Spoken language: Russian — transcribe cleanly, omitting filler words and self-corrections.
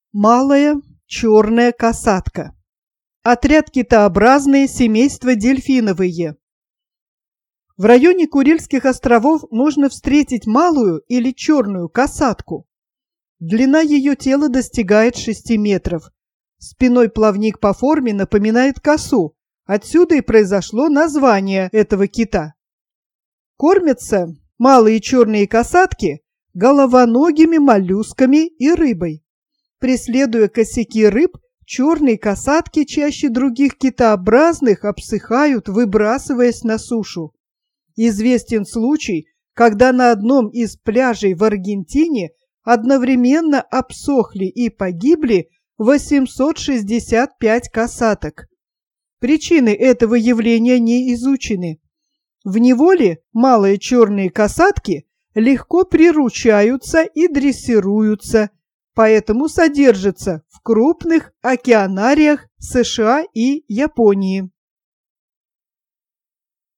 Малая черная касатка. Отряд китообразные, семейство дельфиновые. В районе Курильских островов можно встретить малую или черную касатку. Длина ее тела достигает 6 метров. Спиной плавник по форме напоминает косу. Отсюда и произошло название этого кита. Кормятся малые черные касатки головоногими моллюсками и рыбой. Преследуя косяки рыб, черные касатки чаще других китообразных обсыхают, выбрасываясь на сушу. Известен случай, когда на одном из пляжей в Аргентине одновременно обсохли и погибли 865 касаток. Причины этого явления не изучены. В неволе малые черные касатки легко приручаются и дрессируются, поэтому содержатся в крупных океанариях США и Японии.